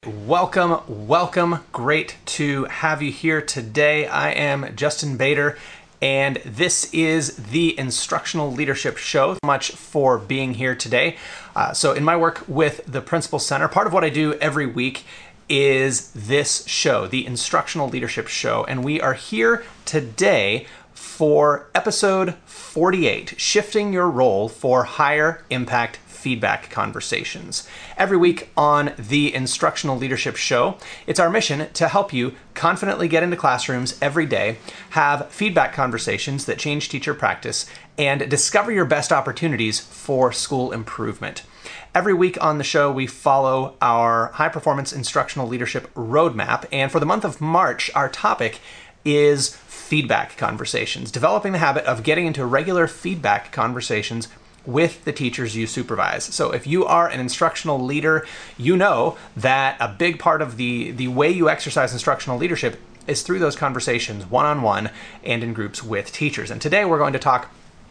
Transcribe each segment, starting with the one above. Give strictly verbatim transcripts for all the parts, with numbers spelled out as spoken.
Welcome, welcome. Great to have you here today. I am Justin Bader, and this is the Instructional Leadership Show. Thank you so much for being here today. Uh, so in my work with the Principal Center, part of what I do every week is this show, the Instructional Leadership Show, and we are here today for episode forty-eight, Shifting Your Role for Higher Impact Feedback Conversations. Every week on the Instructional Leadership Show, it's our mission to help you confidently get into classrooms every day, have feedback conversations that change teacher practice, and discover your best opportunities for school improvement. Every week on the show, we follow our high-performance instructional leadership roadmap, and for the month of March, our topic is feedback conversations, developing the habit of getting into regular feedback conversations with the teachers you supervise. So if you are an instructional leader, you know that a big part of the, the way you exercise instructional leadership is through those conversations one-on-one and in groups with teachers. And today we're going to talk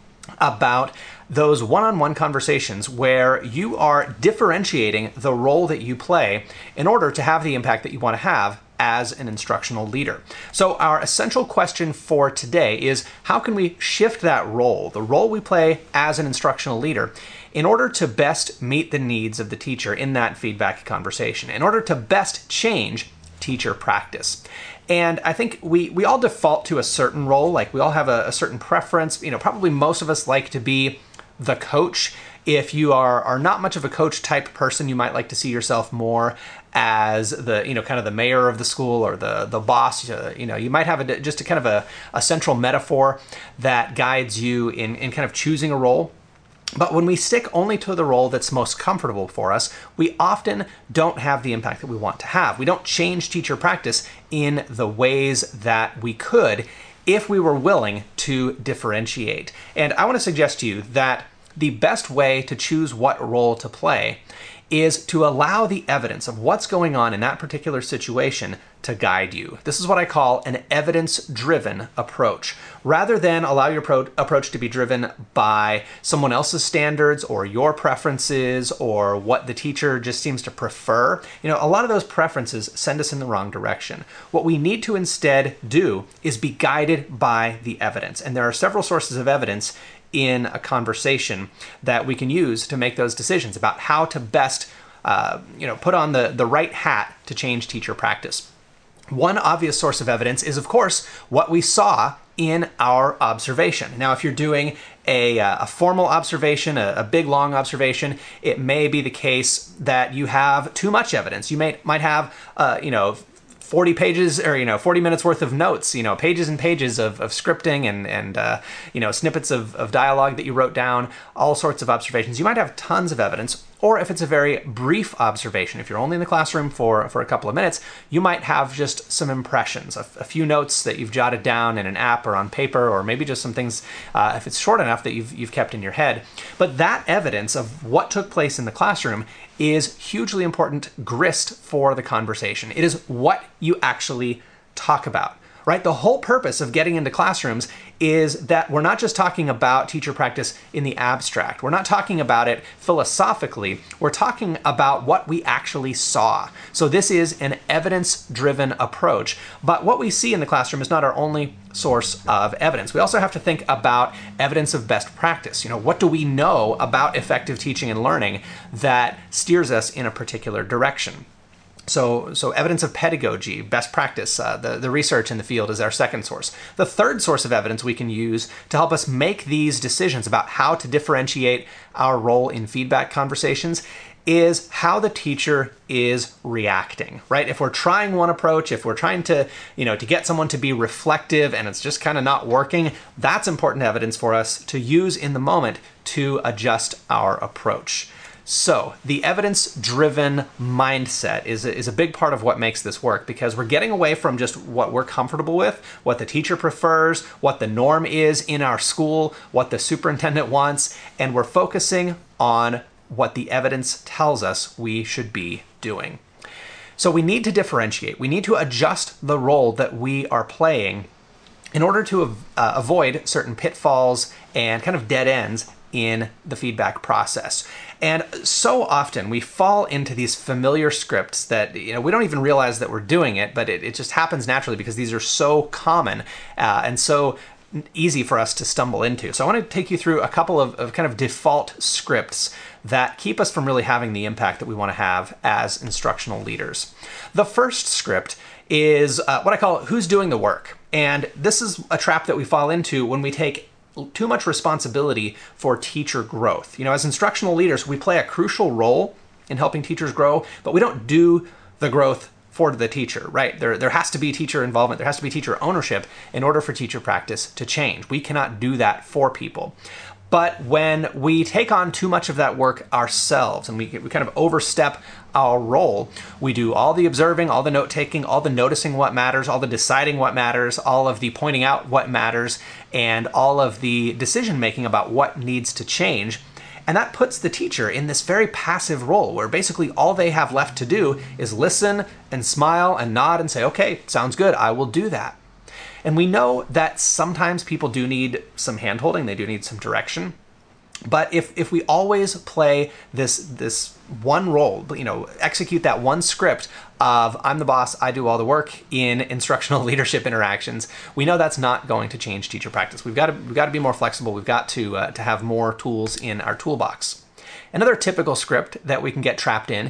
about those one-on-one conversations where you are differentiating the role that you play in order to have the impact that you want to have as an instructional leader. So our essential question for today is, how can we shift that role, the role we play as an instructional leader, in order to best meet the needs of the teacher in that feedback conversation, in order to best change teacher practice? And I think we, we all default to a certain role, like we all have a, a certain preference. You know, probably most of us like to be the coach. If you are, are not much of a coach type person, you might like to see yourself more as the, you know, kind of the mayor of the school or the, the boss. Uh, you know, you might have a, just a kind of a, a central metaphor that guides you in, in kind of choosing a role. But when we stick only to the role that's most comfortable for us, we often don't have the impact that we want to have. We don't change teacher practice in the ways that we could if we were willing to differentiate. And I want to suggest to you that the best way to choose what role to play is to allow the evidence of what's going on in that particular situation to guide you. This is what I call an evidence-driven approach. Rather than allow your pro- approach to be driven by someone else's standards or your preferences or what the teacher just seems to prefer, you know, a lot of those preferences send us in the wrong direction. What we need to instead do is be guided by the evidence. And there are several sources of evidence in a conversation that we can use to make those decisions about how to best uh, you know, put on the, the right hat to change teacher practice. One obvious source of evidence is, of course, what we saw in our observation. Now, if you're doing a, a formal observation, a, a big, long observation, it may be the case that you have too much evidence. You may might have, uh, you know, forty pages or, you know, forty minutes worth of notes, you know, pages and pages of, of scripting and, and uh, you know, snippets of, of dialogue that you wrote down, all sorts of observations. You might have tons of evidence. Or if it's a very brief observation, if you're only in the classroom for, for a couple of minutes, you might have just some impressions, a, a few notes that you've jotted down in an app or on paper, or maybe just some things, uh, if it's short enough, that you've, you've kept in your head. But that evidence of what took place in the classroom is hugely important grist for the conversation. It is what you actually talk about. Right? The whole purpose of getting into classrooms is that we're not just talking about teacher practice in the abstract. We're not talking about it philosophically. We're talking about what we actually saw. So this is an evidence-driven approach. But what we see in the classroom is not our only source of evidence. We also have to think about evidence of best practice. You know, what do we know about effective teaching and learning that steers us in a particular direction? So, so evidence of pedagogy, best practice, uh, the, the research in the field is our second source. The third source of evidence we can use to help us make these decisions about how to differentiate our role in feedback conversations is how the teacher is reacting, right? If we're trying one approach, if we're trying to, you know, to get someone to be reflective and it's just kind of not working, that's important evidence for us to use in the moment to adjust our approach. So the evidence-driven mindset is a, is a big part of what makes this work, because we're getting away from just what we're comfortable with, what the teacher prefers, what the norm is in our school, what the superintendent wants, and we're focusing on what the evidence tells us we should be doing. So we need to differentiate. We need to adjust the role that we are playing in order to uh, avoid certain pitfalls and kind of dead ends in the feedback process. And so often we fall into these familiar scripts that, you know, we don't even realize that we're doing it, but it, it just happens naturally because these are so common uh, and so easy for us to stumble into. So I want to take you through a couple of, of kind of default scripts that keep us from really having the impact that we want to have as instructional leaders. The first script is uh, what I call who's doing the work. And this is a trap that we fall into when we take too much responsibility for teacher growth. You know, as instructional leaders, we play a crucial role in helping teachers grow, but we don't do the growth for the teacher, right? There, there has to be teacher involvement, there has to be teacher ownership in order for teacher practice to change. We cannot do that for people. But when we take on too much of that work ourselves and we, we kind of overstep our role, we do all the observing, all the note-taking, all the noticing what matters, all the deciding what matters, all of the pointing out what matters, and all of the decision-making about what needs to change. And that puts the teacher in this very passive role where basically all they have left to do is listen and smile and nod and say, okay, sounds good, I will do that. And we know that sometimes people do need some hand-holding, they do need some direction. But if, if we always play this, this one role, you know, execute that one script of I'm the boss, I do all the work in instructional leadership interactions, we know that's not going to change teacher practice. We've got to, we've got to be more flexible. We've got to, uh, to have more tools in our toolbox. Another typical script that we can get trapped in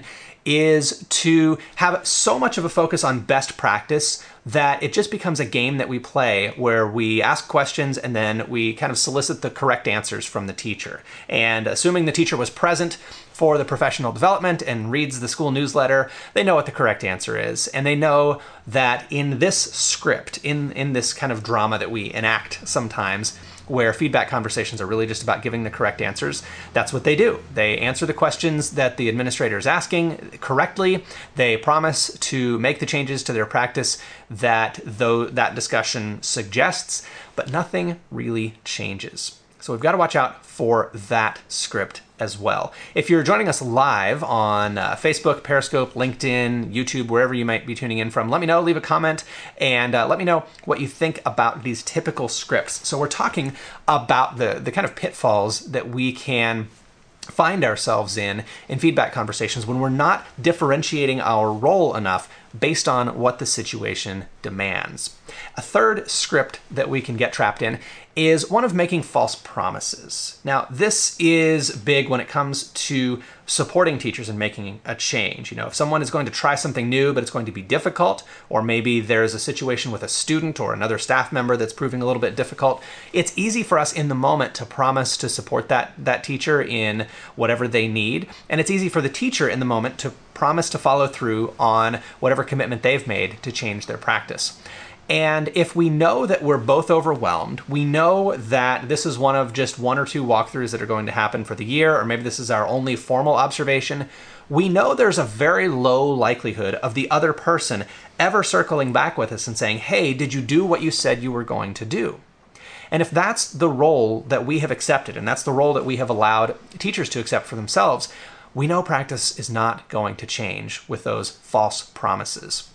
is to have so much of a focus on best practice that it just becomes a game that we play where we ask questions and then we kind of solicit the correct answers from the teacher. And assuming the teacher was present for the professional development and reads the school newsletter, they know what the correct answer is. And they know that in this script, in, in this kind of drama that we enact sometimes, where feedback conversations are really just about giving the correct answers, that's what they do. They answer the questions that the administrator is asking correctly. They promise to make the changes to their practice that though that discussion suggests, but nothing really changes. So we've got to watch out for that script as well. If you're joining us live on uh, Facebook, Periscope, LinkedIn, YouTube, wherever you might be tuning in from, let me know, leave a comment, and uh, let me know what you think about these typical scripts. So we're talking about the, the kind of pitfalls that we can find ourselves in in feedback conversations when we're not differentiating our role enough based on what the situation demands. A third script that we can get trapped in is one of making false promises. Now, this is big when it comes to supporting teachers and making a change. You know, if someone is going to try something new, but it's going to be difficult, or maybe there's a situation with a student or another staff member that's proving a little bit difficult, it's easy for us in the moment to promise to support that, that teacher in whatever they need. And it's easy for the teacher in the moment to promise to follow through on whatever commitment they've made to change their practice. And if we know that we're both overwhelmed, we know that this is one of just one or two walkthroughs that are going to happen for the year, or maybe this is our only formal observation, we know there's a very low likelihood of the other person ever circling back with us and saying, hey, did you do what you said you were going to do? And if that's the role that we have accepted, and that's the role that we have allowed teachers to accept for themselves, we know practice is not going to change with those false promises.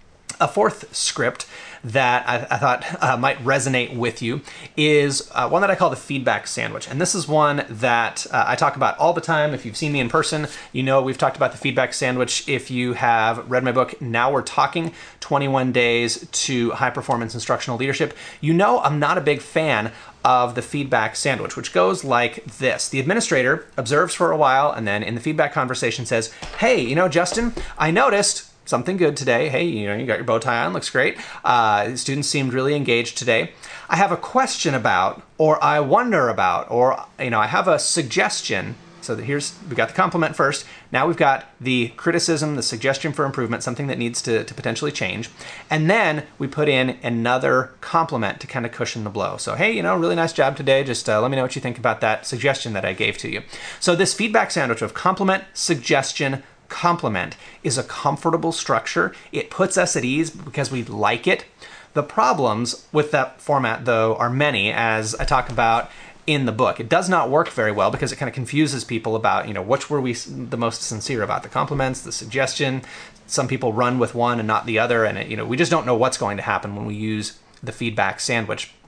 A fourth script that I, I thought uh, might resonate with you is uh, one that I call the feedback sandwich. And this is one that uh, I talk about all the time. If you've seen me in person, you know we've talked about the feedback sandwich. If you have read my book, Now We're Talking, twenty-one days to High Performance Instructional Leadership, you know I'm not a big fan of the feedback sandwich, which goes like this. The administrator observes for a while and then in the feedback conversation says, hey, you know, Justin, I noticed something good today. Hey, you know, you got your bow tie on, looks great. Uh, students seemed really engaged today. I have a question about, or I wonder about, or, you know, I have a suggestion. So that here's, we got the compliment first. Now we've got the criticism, the suggestion for improvement, something that needs to, to potentially change. And then we put in another compliment to kind of cushion the blow. So, hey, you know, really nice job today. Just uh, let me know what you think about that suggestion that I gave to you. So this feedback sandwich of compliment, suggestion, compliment is a comfortable structure. It puts us at ease because we like it. The problems with that format, though, are many, as I talk about in the book. It does not work very well because it kind of confuses people about, you know, which were we the most sincere about, the compliments, the suggestion. Some people run with one and not the other, and it, you know, we just don't know what's going to happen when we use the feedback sandwich.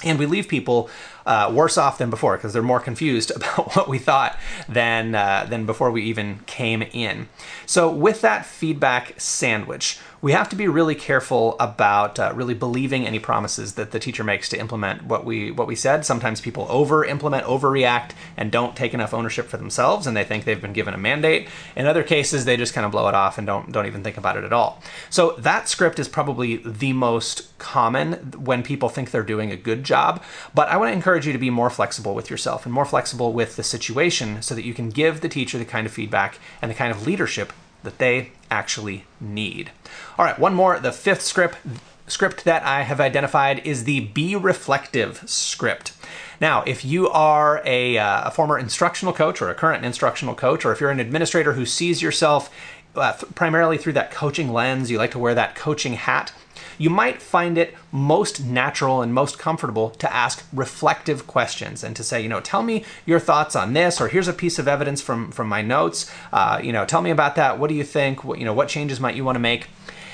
And we leave people uh, worse off than before because they're more confused about what we thought than, uh, than before we even came in. So with that feedback sandwich, we have to be really careful about uh, really believing any promises that the teacher makes to implement what we what we said. Sometimes people over-implement, overreact, and don't take enough ownership for themselves, and they think they've been given a mandate. In other cases, they just kind of blow it off and don't don't even think about it at all. So that script is probably the most common when people think they're doing a good job. But I want to encourage you to be more flexible with yourself and more flexible with the situation so that you can give the teacher the kind of feedback and the kind of leadership that they actually need. All right, one more. The fifth script script that I have identified is the Be Reflective script. Now, if you are a, uh, a former instructional coach or a current instructional coach, or if you're an administrator who sees yourself uh, th- primarily through that coaching lens, you like to wear that coaching hat, you might find it most natural and most comfortable to ask reflective questions and to say, you know, tell me your thoughts on this, or here's a piece of evidence from, from my notes. Uh, you know, tell me about that. What do you think? What, you know, what changes might you want to make?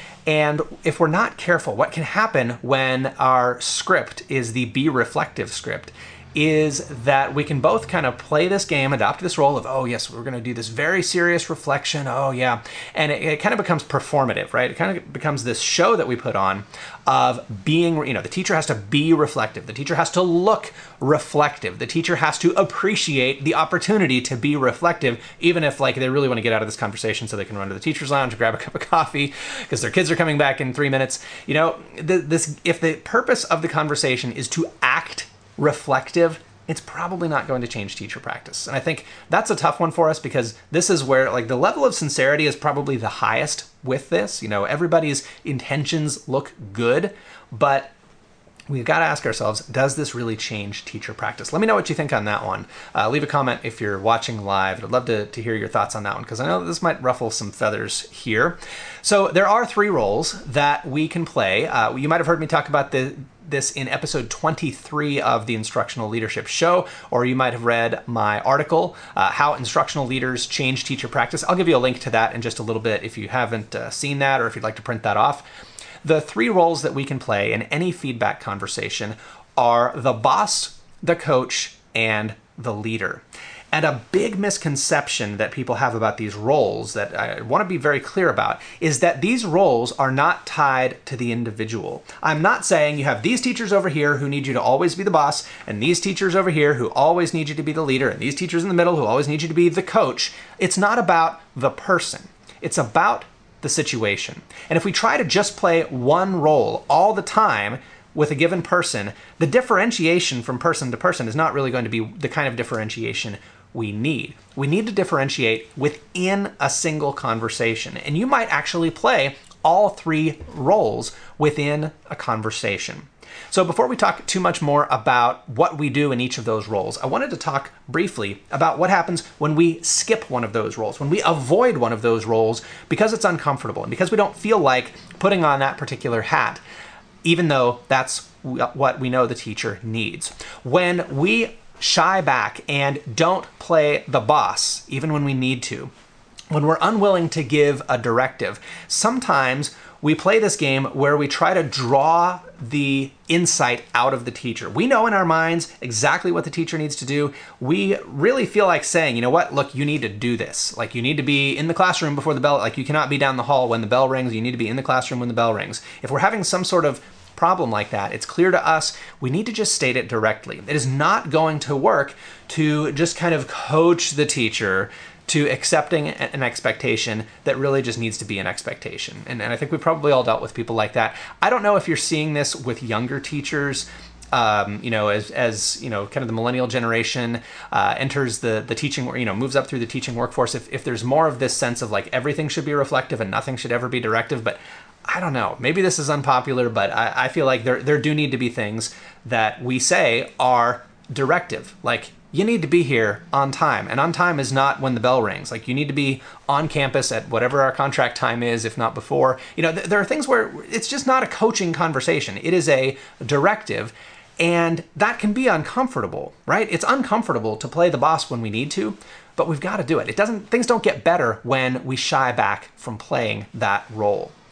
And if we're not careful, what can happen when our script is the Be Reflective script is that we can both kind of play this game, adopt this role of, oh yes, we're going to do this very serious reflection. Oh yeah. And it, it kind of becomes performative, right? It kind of becomes this show that we put on of being, you know, the teacher has to be reflective. The teacher has to look reflective. The teacher has to appreciate the opportunity to be reflective, even if like they really want to get out of this conversation so they can run to the teacher's lounge and grab a cup of coffee because their kids are coming back in three minutes. You know, the, this, if the purpose of the conversation is to act reflective, it's probably not going to change teacher practice. And I think that's a tough one for us because this is where like the level of sincerity is probably the highest with this. You know, everybody's intentions look good, but we've got to ask ourselves, does this really change teacher practice? Let me know what you think on that one. Uh, leave a comment if you're watching live. I'd love to, to hear your thoughts on that one because I know this might ruffle some feathers here. So there are three roles that we can play. Uh, you might have heard me talk about the this in episode twenty-three of the Instructional Leadership Show, or you might have read my article, uh, How Instructional Leaders Change Teacher Practice. I'll give you a link to that in just a little bit if you haven't uh, seen that or if you'd like to print that off. The three roles that we can play in any feedback conversation are the boss, the coach, and the leader. And a big misconception that people have about these roles that I want to be very clear about is that these roles are not tied to the individual. I'm not saying you have these teachers over here who need you to always be the boss, and these teachers over here who always need you to be the leader, and these teachers in the middle who always need you to be the coach. It's not about the person. It's about the situation. And if we try to just play one role all the time with a given person, the differentiation from person to person is not really going to be the kind of differentiation we need. We need to differentiate within a single conversation. And you might actually play all three roles within a conversation. So before we talk too much more about what we do in each of those roles, I wanted to talk briefly about what happens when we skip one of those roles, when we avoid one of those roles because it's uncomfortable and because we don't feel like putting on that particular hat, even though that's what we know the teacher needs. When we shy back and don't play the boss, even when we need to, when we're unwilling to give a directive, sometimes we play this game where we try to draw the insight out of the teacher. We know in our minds exactly what the teacher needs to do. We really feel like saying, you know what, look, you need to do this. Like you need to be in the classroom before the bell, like you cannot be down the hall when the bell rings. You need to be in the classroom when the bell rings. If we're having some sort of problem like that, it's clear to us we need to just state it directly. It is not going to work to just kind of coach the teacher to accepting an expectation that really just needs to be an expectation. And, and I think we probably all dealt with people like that. I don't know if you're seeing this with younger teachers, um, you know, as, as, you know, kind of the millennial generation uh, enters the, the teaching, you know, moves up through the teaching workforce. If, if there's more of this sense of like everything should be reflective and nothing should ever be directive, but I don't know, maybe this is unpopular, but I, I feel like there, there do need to be things that we say are directive. Like, you need to be here on time. And on time is not when the bell rings. Like, you need to be on campus at whatever our contract time is, if not before. You know, th- there are things where it's just not a coaching conversation. It is a directive. And that can be uncomfortable, right? It's uncomfortable to play the boss when we need to, but we've got to do it. It doesn't, things don't get better when we shy back from playing that role.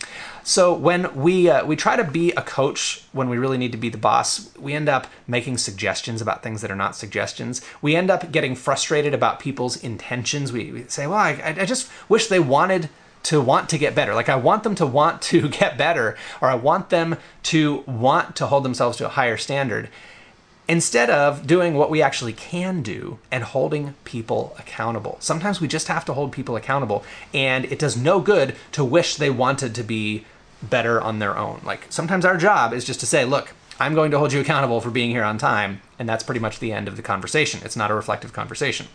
So when we uh, we try to be a coach when we really need to be the boss, we end up making suggestions about things that are not suggestions. We end up getting frustrated about people's intentions. We, we say, well, I, I just wish they wanted to want to get better. Like I want them to want to get better, or I want them to want to hold themselves to a higher standard, instead of doing what we actually can do and holding people accountable. Sometimes we just have to hold people accountable, and it does no good to wish they wanted to be better on their own. Like sometimes our job is just to say, look, I'm going to hold you accountable for being here on time, and that's pretty much the end of the conversation. It's not a reflective conversation.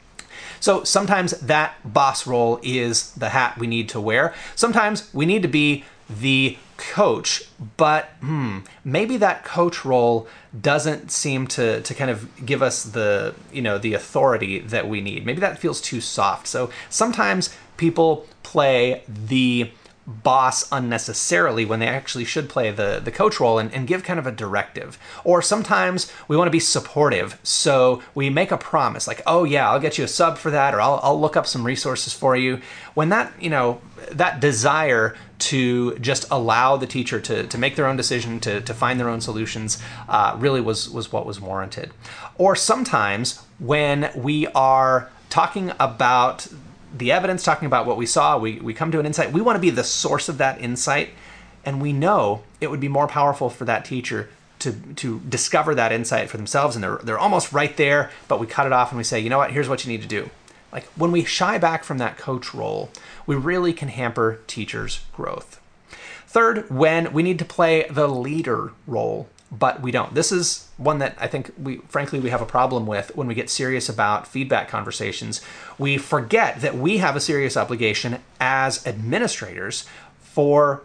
So sometimes that boss role is the hat we need to wear. Sometimes we need to be the coach, but hmm, maybe that coach role doesn't seem to, to kind of give us the, you know, the authority that we need. Maybe that feels too soft. So sometimes people play the boss unnecessarily when they actually should play the, the coach role and, and give kind of a directive. Or sometimes we want to be supportive, so we make a promise like, oh yeah, I'll get you a sub for that, or I'll, I'll look up some resources for you. When that, you know, that desire to just allow the teacher to, to make their own decision, to, to find their own solutions, uh, really was, was what was warranted. Or sometimes when we are talking about the evidence, talking about what we saw, we, we come to an insight, we want to be the source of that insight, and we know it would be more powerful for that teacher to, to discover that insight for themselves, and they're, they're almost right there, but we cut it off and we say, you know what, here's what you need to do. Like when we shy back from that coach role, we really can hamper teachers' growth. Third, when we need to play the leader role, but we don't. This is one that I think we, frankly, we have a problem with when we get serious about feedback conversations. We forget that we have a serious obligation as administrators for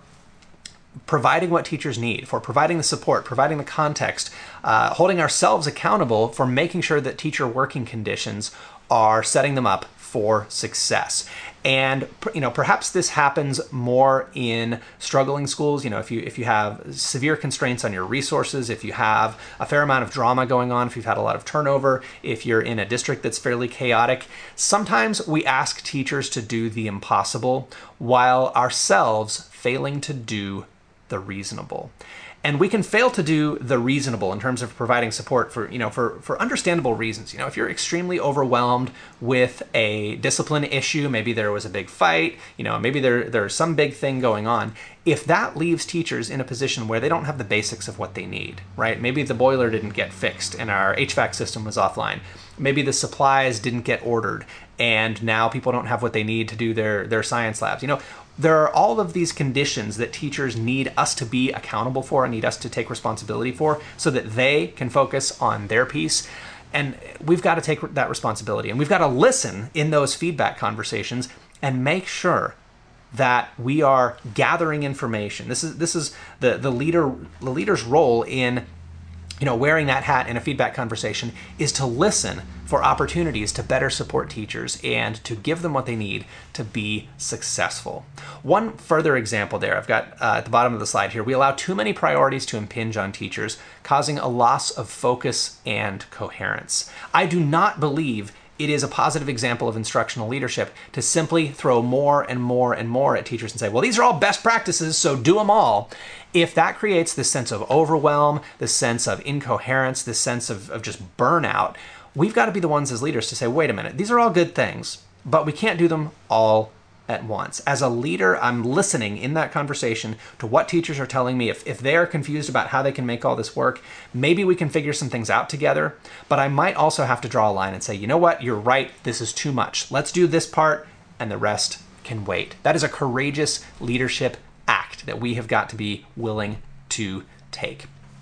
providing what teachers need, for providing the support, providing the context, uh, holding ourselves accountable for making sure that teacher working conditions are setting them up for success. And you know, perhaps this happens more in struggling schools. You know, if you if you have severe constraints on your resources, if you have a fair amount of drama going on, if you've had a lot of turnover, if you're in a district that's fairly chaotic, sometimes we ask teachers to do the impossible while ourselves failing to do the reasonable. And we can fail to do the reasonable in terms of providing support for, you know, for, for understandable reasons. You know, if you're extremely overwhelmed with a discipline issue, maybe there was a big fight, you know, maybe there, there's some big thing going on. If that leaves teachers in a position where they don't have the basics of what they need, right? Maybe the boiler didn't get fixed and our H V A C system was offline. Maybe the supplies didn't get ordered and now people don't have what they need to do their, their science labs. You know, there are all of these conditions that teachers need us to be accountable for and need us to take responsibility for so that they can focus on their piece. And we've got to take that responsibility, and we've got to listen in those feedback conversations and make sure that we are gathering information. This is this is the the leader the leader's role in, you know, wearing that hat in a feedback conversation is to listen for opportunities to better support teachers and to give them what they need to be successful. One further example there, I've got uh, at the bottom of the slide here, we allow too many priorities to impinge on teachers, causing a loss of focus and coherence. I do not believe it is a positive example of instructional leadership to simply throw more and more and more at teachers and say, well, these are all best practices, so do them all. If that creates this sense of overwhelm, this sense of incoherence, this sense of, of just burnout, we've got to be the ones as leaders to say, wait a minute, these are all good things, but we can't do them all at once. As a leader, I'm listening in that conversation to what teachers are telling me. If, if they are confused about how they can make all this work, maybe we can figure some things out together, but I might also have to draw a line and say, you know what, you're right, this is too much. Let's do this part and the rest can wait. That is a courageous leadership act that we have got to be willing to take.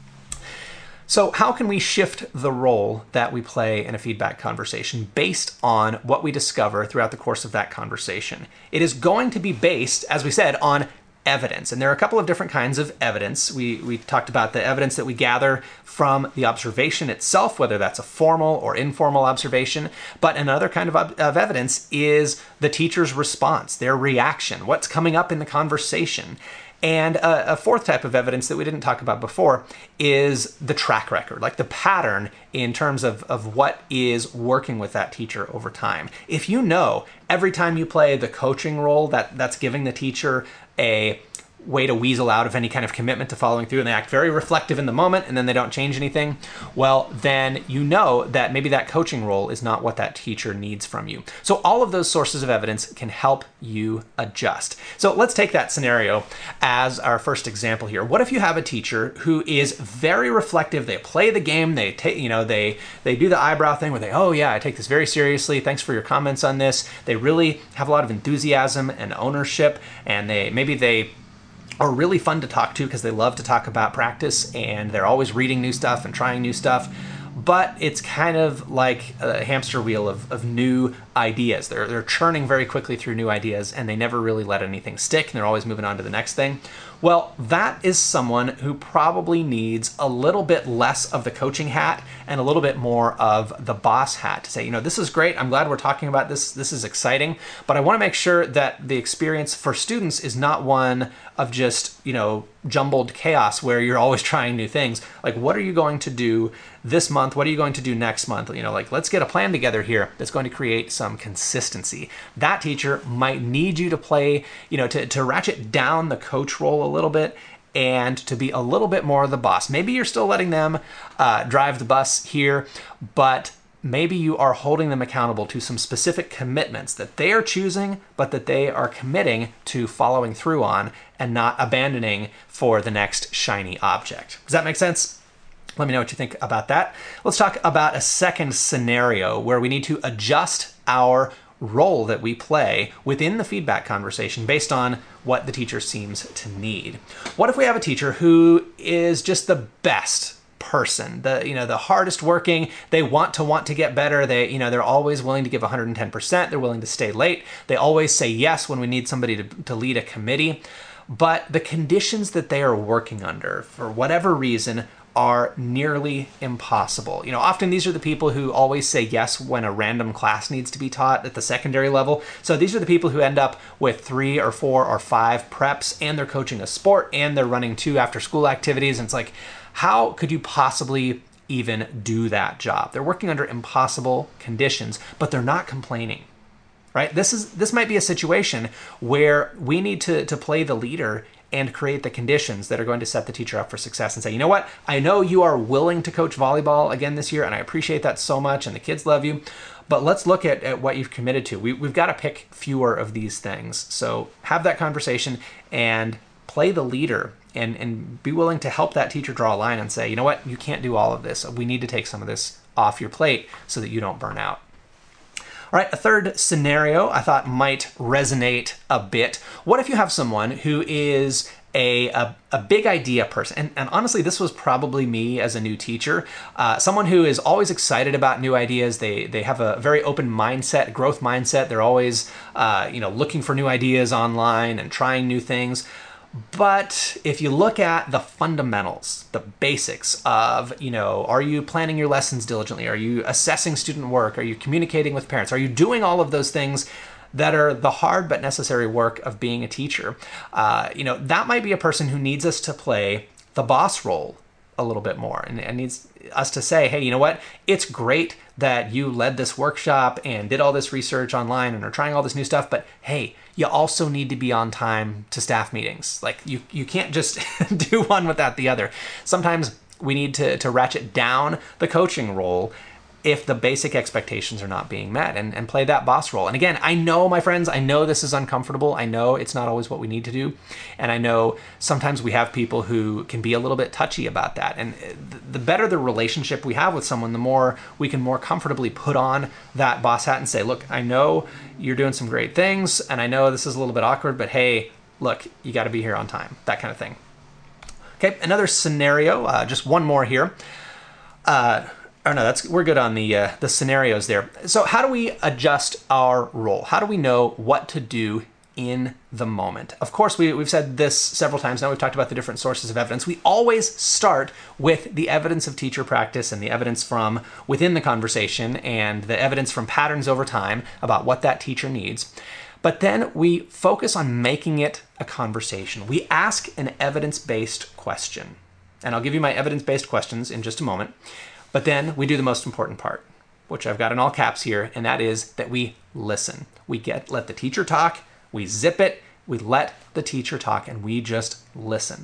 So how can we shift the role that we play in a feedback conversation based on what we discover throughout the course of that conversation? It is going to be based, as we said, on evidence. And there are a couple of different kinds of evidence. We, we talked about the evidence that we gather from the observation itself, whether that's a formal or informal observation. But another kind of, of evidence is the teacher's response, their reaction, what's coming up in the conversation. And a, a fourth type of evidence that we didn't talk about before is the track record, like the pattern in terms of, of what is working with that teacher over time. If you know every time you play the coaching role that that's giving the teacher a way to weasel out of any kind of commitment to following through, and they act very reflective in the moment and then they don't change anything, well, then you know that maybe that coaching role is not what that teacher needs from you. So all of those sources of evidence can help you adjust. So let's take that scenario as our first example here. What if you have a teacher who is very reflective? They play the game, they take, you know, they they do the eyebrow thing where they, oh yeah, I take this very seriously. Thanks for your comments on this. They really have a lot of enthusiasm and ownership, and they maybe they are really fun to talk to because they love to talk about practice and they're always reading new stuff and trying new stuff. But it's kind of like a hamster wheel of, of new ideas. They're, they're churning very quickly through new ideas and they never really let anything stick and they're always moving on to the next thing. Well, that is someone who probably needs a little bit less of the coaching hat and a little bit more of the boss hat to say, you know, this is great. I'm glad we're talking about this. This is exciting, but I want to make sure that the experience for students is not one of just, you know, jumbled chaos where you're always trying new things. Like, what are you going to do this month? What are you going to do next month? You know, like, let's get a plan together here that's going to create some consistency. That teacher might need you to play, you know, to, to ratchet down the coach role a little bit and to be a little bit more the boss. Maybe you're still letting them uh, drive the bus here, but maybe you are holding them accountable to some specific commitments that they are choosing, but that they are committing to following through on and not abandoning for the next shiny object. Does that make sense? Let me know what you think about that. Let's talk about a second scenario where we need to adjust our role that we play within the feedback conversation based on what the teacher seems to need. What if we have a teacher who is just the best person, the you know the hardest working? They want to want to get better. They you know they're always willing to give one hundred ten percent. They're willing to stay late. They always say yes when we need somebody to, to lead a committee. But the conditions that they are working under, for whatever reason, are nearly impossible. You know, often these are the people who always say yes when a random class needs to be taught at the secondary level. So these are the people who end up with three or four or five preps, and they're coaching a sport, and they're running two after school activities. And it's like, how could you possibly even do that job? They're working under impossible conditions, but they're not complaining, right? This is this might be a situation where we need to, to play the leader and create the conditions that are going to set the teacher up for success and say, you know what, I know you are willing to coach volleyball again this year, and I appreciate that so much, and the kids love you, but let's look at, at what you've committed to. We, we've got to pick fewer of these things. So have that conversation and play the leader and, and be willing to help that teacher draw a line and say, you know what, you can't do all of this. We need to take some of this off your plate so that you don't burn out. All right, a third scenario I thought might resonate a bit. What if you have someone who is a, a, a big idea person? And, and honestly, this was probably me as a new teacher. Uh, someone who is always excited about new ideas. They, they have a very open mindset, growth mindset. They're always uh, you know, looking for new ideas online and trying new things. But if you look at the fundamentals, the basics of, you know, are you planning your lessons diligently? Are you assessing student work? Are you communicating with parents? Are you doing all of those things that are the hard but necessary work of being a teacher? Uh, you know, that might be a person who needs us to play the boss role a little bit more, and, and needs us to say, hey, you know what? It's great that you led this workshop and did all this research online and are trying all this new stuff, but hey, you also need to be on time to staff meetings. Like, you, you can't just do one without the other. Sometimes we need to, to ratchet down the coaching role if the basic expectations are not being met, and, and play that boss role. And again, I know, my friends, I know this is uncomfortable. I know it's not always what we need to do. And I know sometimes we have people who can be a little bit touchy about that. And the better the relationship we have with someone, the more we can more comfortably put on that boss hat and say, look, I know you're doing some great things, and I know this is a little bit awkward, but hey, look, you got to be here on time, that kind of thing. Okay, another scenario, uh, just one more here. Uh, Oh no, that's we're good on the uh, the scenarios there. So how do we adjust our role? How do we know what to do in the moment? Of course, we, we've said this several times now. We've talked about the different sources of evidence. We always start with the evidence of teacher practice and the evidence from within the conversation and the evidence from patterns over time about what that teacher needs. But then we focus on making it a conversation. We ask an evidence-based question. And I'll give you my evidence-based questions in just a moment. But then we do the most important part, which I've got in all caps here, and that is that we listen. We get let the teacher talk, we zip it, We let the teacher talk and we just listen.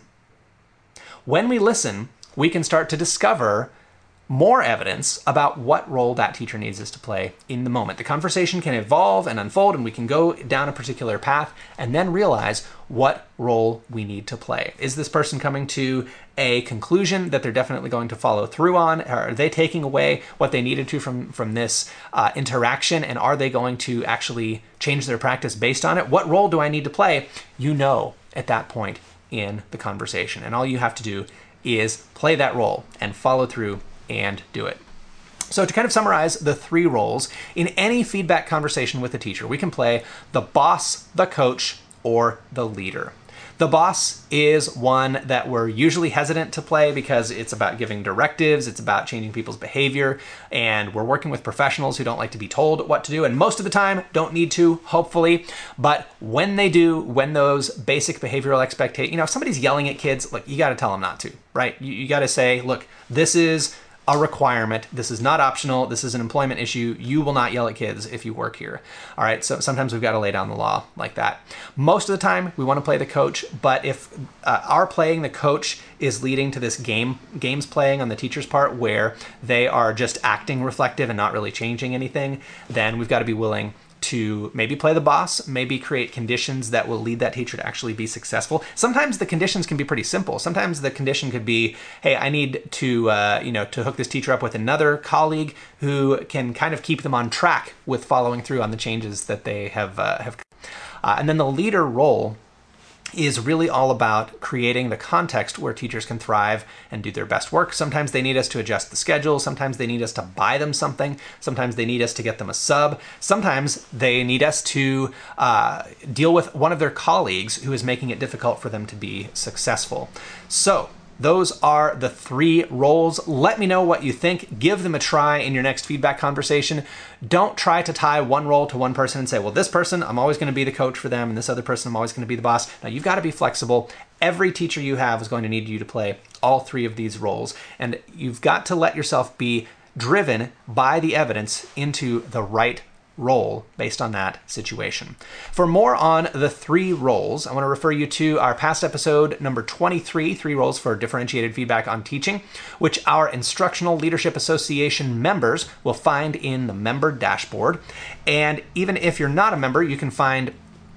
When we listen, we can start to discover more evidence about what role that teacher needs us to play in the moment. The conversation can evolve and unfold, and we can go down a particular path and then realize what role we need to play. Is this person coming to a conclusion that they're definitely going to follow through on? Are they taking away what they needed to from, from this uh, interaction, and are they going to actually change their practice based on it? What role do I need to play? You know at that point in the conversation, and all you have to do is play that role and follow through and do it. So to kind of summarize the three roles, in any feedback conversation with a teacher, we can play the boss, the coach, or the leader. The boss is one that we're usually hesitant to play because it's about giving directives, it's about changing people's behavior, and we're working with professionals who don't like to be told what to do, and most of the time don't need to, hopefully. But when they do, when those basic behavioral expectations, you know, if somebody's yelling at kids, look, you got to tell them not to, right? You, you got to say, look, this is a requirement. This is not optional. This is an employment issue. You will not yell at kids if you work here. All right. So sometimes we've got to lay down the law like that. Most of the time we want to play the coach, but if uh, our playing the coach is leading to this game, games playing on the teacher's part where they are just acting reflective and not really changing anything, then we've got to be willing to maybe play the boss, maybe create conditions that will lead that teacher to actually be successful. Sometimes the conditions can be pretty simple. Sometimes the condition could be, hey, I need to, uh, you know, to hook this teacher up with another colleague who can kind of keep them on track with following through on the changes that they have. Uh, have. Uh, and then the leader role is really all about creating the context where teachers can thrive and do their best work. Sometimes they need us to adjust the schedule. Sometimes they need us to buy them something. Sometimes they need us to get them a sub. Sometimes they need us to uh, deal with one of their colleagues who is making it difficult for them to be successful. So those are the three roles. Let me know what you think. Give them a try in your next feedback conversation. Don't try to tie one role to one person and say, well, this person, I'm always going to be the coach for them, and this other person, I'm always going to be the boss. Now, you've got to be flexible. Every teacher you have is going to need you to play all three of these roles, and you've got to let yourself be driven by the evidence into the right role based on that situation. For more on the three roles, I want to refer you to our past episode number twenty-three, Three Roles for Differentiated Feedback on Teaching, which our Instructional Leadership Association members will find in the member dashboard. And even if you're not a member, you can find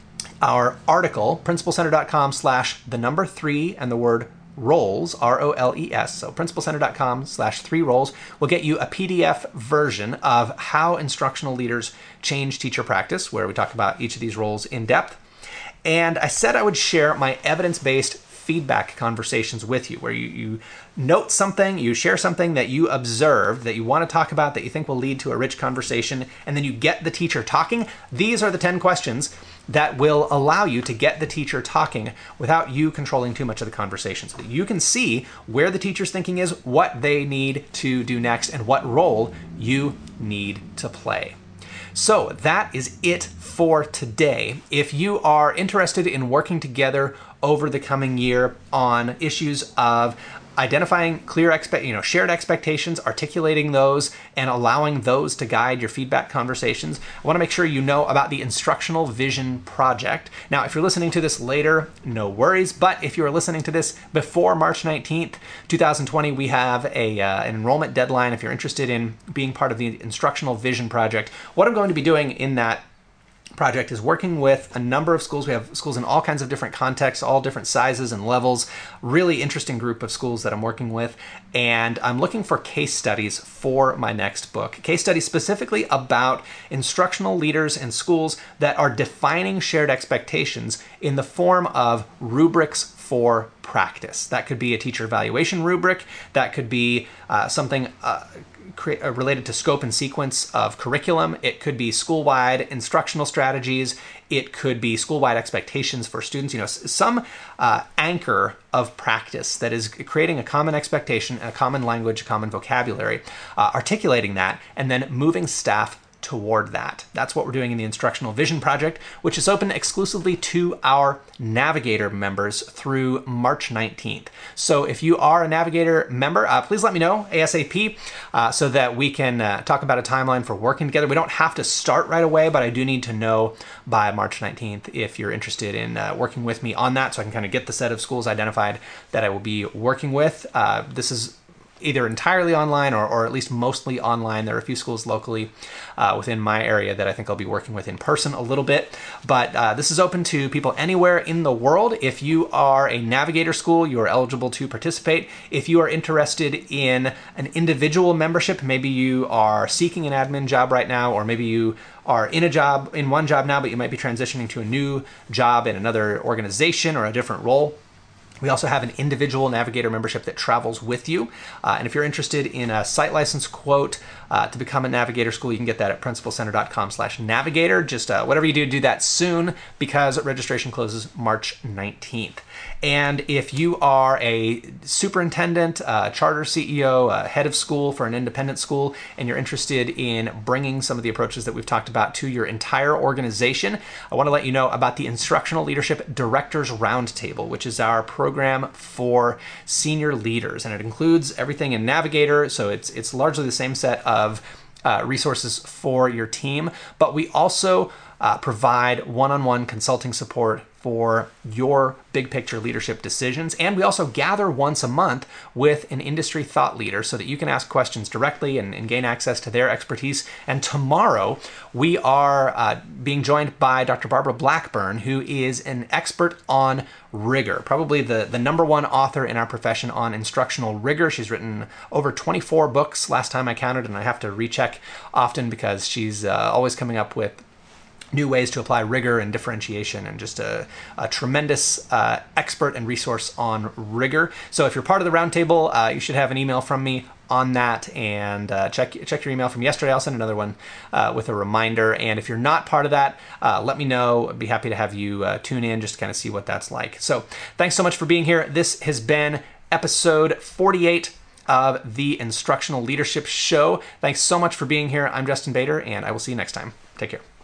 our article, principalcenter.com slash the number three and the word roles, R O L E S. So principalcenter.com slash three roles will get you a P D F version of how instructional leaders change teacher practice, where we talk about each of these roles in depth. And I said I would share my evidence-based feedback conversations with you, where you, you note something, you share something that you observed, that you want to talk about, that you think will lead to a rich conversation, and then you get the teacher talking. These are the ten questions that will allow you to get the teacher talking without you controlling too much of the conversation, so that you can see where the teacher's thinking is, what they need to do next, and what role you need to play. So that is it for today. If you are interested in working together over the coming year on issues of identifying clear expect, you know, shared expectations, articulating those, and allowing those to guide your feedback conversations, I want to make sure you know about the Instructional Vision Project. Now, if you're listening to this later, no worries, but if you are listening to this before March nineteenth, two thousand twenty, we have a, uh, an enrollment deadline if you're interested in being part of the Instructional Vision Project. What I'm going to be doing in that project is working with a number of schools. We have schools in all kinds of different contexts, all different sizes and levels. Really interesting group of schools that I'm working with. And I'm looking for case studies for my next book. Case studies specifically about instructional leaders and schools that are defining shared expectations in the form of rubrics for practice. That could be a teacher evaluation rubric. That could be uh, something uh, related to scope and sequence of curriculum. It could be school-wide instructional strategies. It could be school-wide expectations for students. You know, some uh, anchor of practice that is creating a common expectation, a common language, a common vocabulary, uh, articulating that, and then moving staff toward that. That's what we're doing in the Instructional Vision Project, which is open exclusively to our Navigator members through March nineteenth. So if you are a Navigator member, uh, please let me know ASAP uh, so that we can uh, talk about a timeline for working together. We don't have to start right away, but I do need to know by March nineteenth if you're interested in uh, working with me on that, so I can kind of get the set of schools identified that I will be working with. Uh, this is either entirely online or, or at least mostly online. There are a few schools locally uh, within my area that I think I'll be working with in person a little bit. But uh, this is open to people anywhere in the world. If you are a Navigator school, you are eligible to participate. If you are interested in an individual membership, maybe you are seeking an admin job right now, or maybe you are in a job, in one job now, but you might be transitioning to a new job in another organization or a different role. We also have an individual Navigator membership that travels with you. Uh, and if you're interested in a site license quote uh, to become a Navigator school, you can get that at principalcenter.com slash navigator. Just uh, whatever you do, do that soon, because registration closes March nineteenth. And if you are a superintendent, uh, charter C E O, uh, head of school for an independent school, and you're interested in bringing some of the approaches that we've talked about to your entire organization, I want to let you know about the Instructional Leadership Directors Roundtable, which is our program for senior leaders. And it includes everything in Navigator, so it's, it's largely the same set of uh, resources for your team, but we also uh, provide one-on-one consulting support for your big picture leadership decisions. And we also gather once a month with an industry thought leader so that you can ask questions directly and, and gain access to their expertise. And tomorrow we are uh, being joined by Doctor Barbara Blackburn, who is an expert on rigor, probably the, the number one author in our profession on instructional rigor. She's written over twenty-four books last time I counted, and I have to recheck often because she's uh, always coming up with new ways to apply rigor and differentiation, and just a, a tremendous uh, expert and resource on rigor. So if you're part of the roundtable, uh, you should have an email from me on that, and uh, check check your email from yesterday. I'll send another one uh, with a reminder. And if you're not part of that, uh, let me know. I'd be happy to have you uh, tune in just to kind of see what that's like. So thanks so much for being here. This has been episode forty-eight of the Instructional Leadership Show. Thanks so much for being here. I'm Justin Bader, and I will see you next time. Take care.